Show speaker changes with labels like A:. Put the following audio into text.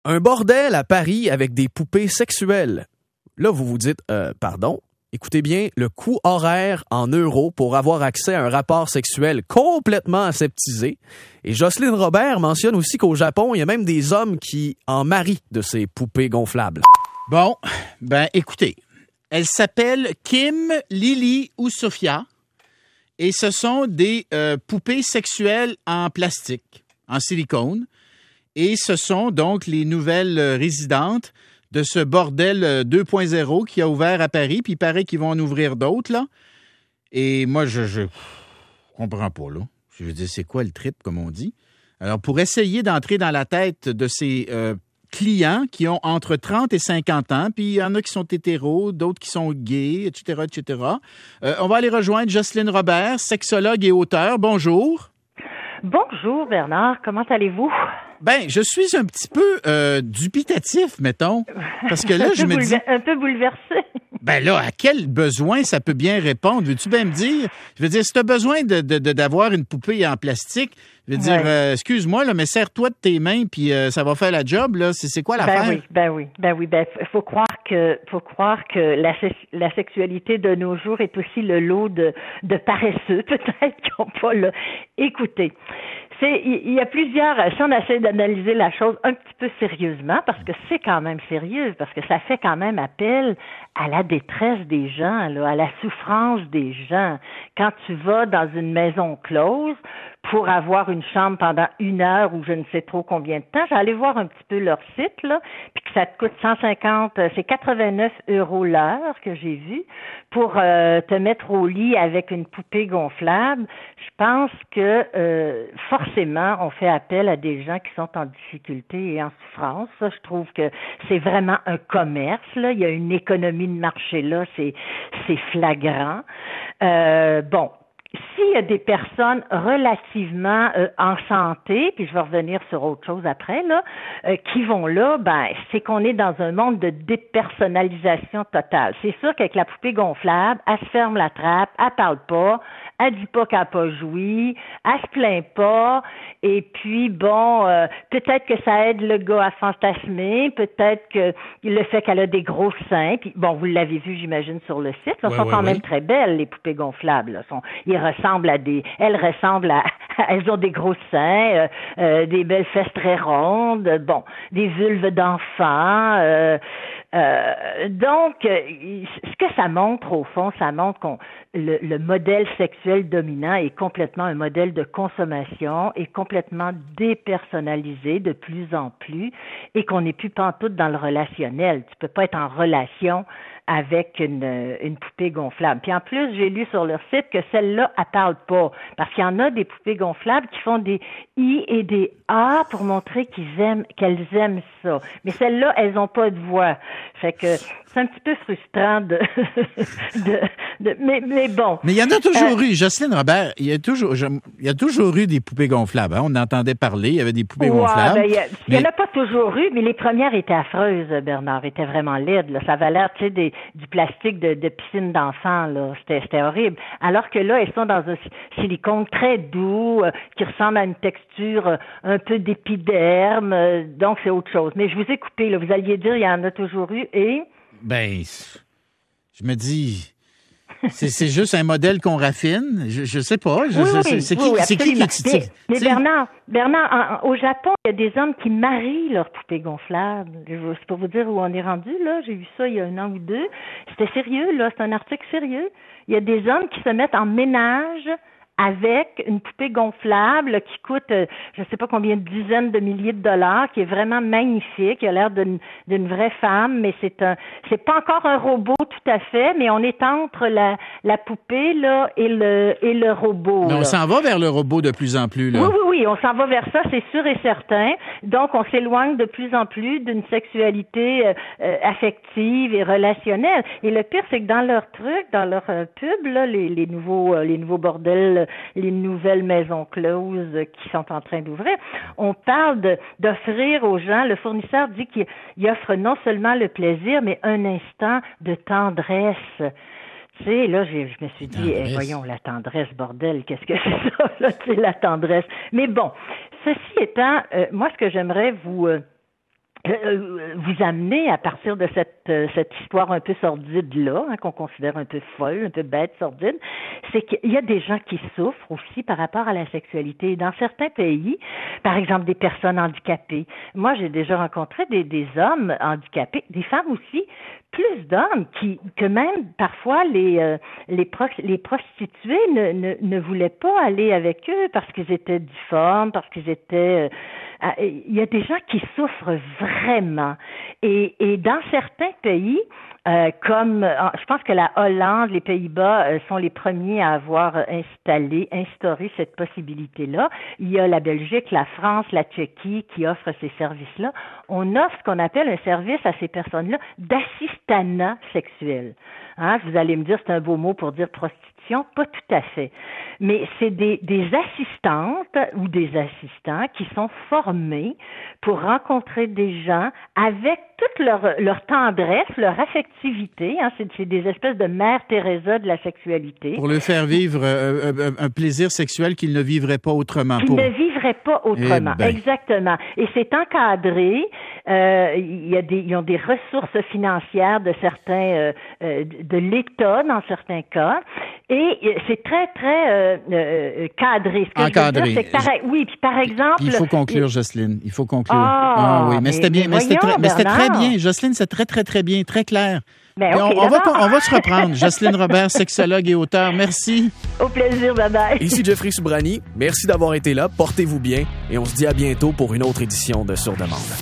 A: Un bordel à Paris avec des poupées sexuelles. Là, vous vous dites, pardon? Écoutez bien, le coût horaire en euros pour avoir accès à un rapport sexuel complètement aseptisé. Et Jocelyne Robert mentionne aussi qu'au Japon, il y a même des hommes qui en marient de ces poupées gonflables.
B: Bon, ben écoutez, elle s'appelle Kim, Lily ou Sophia et ce sont des poupées sexuelles en plastique, en silicone. Et ce sont donc les nouvelles résidentes de ce bordel 2.0 qui a ouvert à Paris, puis il paraît qu'ils vont en ouvrir d'autres, là. Et moi, je comprends pas, là. Je veux dire, c'est quoi le trip, comme on dit? Alors, pour essayer d'entrer dans la tête de ces clients qui ont entre 30 et 50 ans, puis il y en a qui sont hétéros, d'autres qui sont gays, etc., etc. On va aller rejoindre Jocelyne Robert, sexologue et auteure. Bonjour.
C: Bonjour Bernard, comment allez-vous?
B: Ben, je suis un petit peu dubitatif, mettons, parce que là, je me dis...
C: Un peu bouleversé.
B: Ben là, à quel besoin ça peut bien répondre? Veux-tu bien me dire? Je veux dire, si tu as besoin d'avoir une poupée en plastique, je veux dire, excuse-moi, là, mais serre-toi de tes mains, puis ça va faire la job, là. C'est quoi l'affaire?
C: Ben oui. Faut croire que la sexualité de nos jours est aussi le lot de paresseux, peut-être, qui n'ont pas le... Écoutez, il y a plusieurs... Si on essaie d'analyser la chose un petit peu sérieusement, parce que c'est quand même sérieux, parce que ça fait quand même appel à la détresse des gens, là, à la souffrance des gens. Quand tu vas dans une maison close pour avoir une chambre pendant 1 heure ou je ne sais trop combien de temps, j'allais voir un petit peu leur site, là, puis que ça te coûte 150, c'est 89 € l'heure que j'ai vu pour te mettre au lit avec une poupée gonflable. Je pense que forcément, on fait appel à des gens qui sont en difficulté et en souffrance. Ça, je trouve que c'est vraiment un commerce, là. Il y a une économie de marché là, c'est flagrant. Bon. S'il y a des personnes relativement en santé, puis je vais revenir sur autre chose après, là, qui vont là, ben, c'est qu'on est dans un monde de dépersonnalisation totale. C'est sûr qu'avec la poupée gonflable, elle se ferme la trappe, elle parle pas, elle dit pas qu'elle n'a pas joui, elle se plaint pas, et puis bon, peut-être que ça aide le gars à fantasmer, peut-être que le fait qu'elle a des gros seins, puis bon, vous l'avez vu, j'imagine, sur le site, elles sont quand même très belles, les poupées gonflables, là. Elles ont des gros seins, des belles fesses très rondes, bon, des vulves d'enfants, donc, ce que ça montre, au fond, ça montre qu'on le modèle sexuel dominant est complètement un modèle de consommation, est complètement dépersonnalisé de plus en plus, et qu'on n'est plus pantoute dans le relationnel. Tu peux pas être en relation avec une poupée gonflable. Puis en plus, j'ai lu sur leur site que celle-là, elle parle pas. Parce qu'il y en a des poupées gonflables qui font des I et des A pour montrer qu'elles aiment ça. Mais celles-là, elles ont pas de voix. Fait que c'est un petit peu frustrant mais bon.
B: Mais il y en a toujours eu, Jocelyne Robert, il y a toujours eu des poupées gonflables. Hein? On entendait parler, il y avait des poupées gonflables.
C: Ben, il y en a pas toujours eu, mais les premières étaient affreuses, Bernard, étaient vraiment laides, là. Ça avait l'air, tu sais, du plastique de piscine d'enfants, là. C'était horrible. Alors que là, elles sont dans un silicone très doux, qui ressemble à une texture un peu d'épiderme, donc c'est autre chose. Mais je vous ai coupé, là. Vous alliez dire, il y en a toujours eu, et... Ben,
B: je me dis... C'est juste un modèle qu'on raffine. Je sais pas. C'est qui tire?
C: Mais Bernard, au Japon, il y a des hommes qui marient leurs poupées gonflables. C'est pour vous dire où on est rendu, là. J'ai vu ça il y a 1 an ou 2. C'était sérieux, là. C'est un article sérieux. Il y a des hommes qui se mettent en ménage avec une poupée gonflable qui coûte, je ne sais pas combien de dizaines de milliers de dollars, qui est vraiment magnifique, qui a l'air d'une vraie femme, mais c'est pas encore un robot tout à fait, mais on est entre la poupée là et le robot.
B: Mais on s'en va vers le robot de plus en plus, là.
C: Oui, on s'en va vers ça, c'est sûr et certain. Donc on s'éloigne de plus en plus d'une sexualité affective et relationnelle. Et le pire, c'est que dans leur truc, dans leur pub, là, les nouveaux bordels, les nouvelles maisons closes qui sont en train d'ouvrir, on parle d'offrir aux gens, le fournisseur dit qu'il offre non seulement le plaisir, mais un instant de tendresse. Tu sais, là, je me suis dit, voyons, la tendresse, bordel, qu'est-ce que c'est ça, là, tu sais, la tendresse. Mais bon, ceci étant, moi, ce que j'aimerais vous vous amener à partir de cette histoire un peu sordide-là, qu'on considère un peu folle, un peu bête, sordide, c'est qu'il y a des gens qui souffrent aussi par rapport à la sexualité. Dans certains pays, par exemple des personnes handicapées, moi j'ai déjà rencontré des hommes handicapés, des femmes aussi, plus d'hommes que même parfois les prostituées ne voulaient pas aller avec eux parce qu'ils étaient difformes, parce qu'ils étaient il y a des gens qui souffrent vraiment. Et dans certains pays, comme je pense que la Hollande, les Pays-Bas sont les premiers à avoir instauré cette possibilité-là. Il y a la Belgique, la France, la Tchéquie qui offrent ces services-là. On offre ce qu'on appelle un service à ces personnes-là d'assistanat sexuel. Vous allez me dire, c'est un beau mot pour dire prostitution, pas tout à fait. Mais c'est des assistantes ou des assistants qui sont formés pour rencontrer des gens avec toute leur tendresse, leur affectivité. C'est des espèces de Mère Teresa de la sexualité.
B: Pour le faire vivre un plaisir sexuel qu'il ne vivrait pas autrement.
C: Ne vivrait pas autrement, exactement. Et c'est encadré. Ils ont des ressources financières de certains, de l'État dans certains cas. Et c'est très, très cadré. Ce que
B: encadré.
C: Je veux dire, c'est que oui, puis par exemple...
B: Il faut conclure, Jocelyne. Il faut conclure.
C: Oui,
B: mais c'était bien. Mais c'était très bien. Jocelyne, c'est très, très, très bien. Très clair.
C: Okay,
B: on va se reprendre. Jocelyne Robert, sexologue et auteur. Merci.
C: Au plaisir, bye-bye.
A: Ici Jeffrey Soubrani. Merci d'avoir été là. Portez-vous bien. Et on se dit à bientôt pour une autre édition de Sur Demande.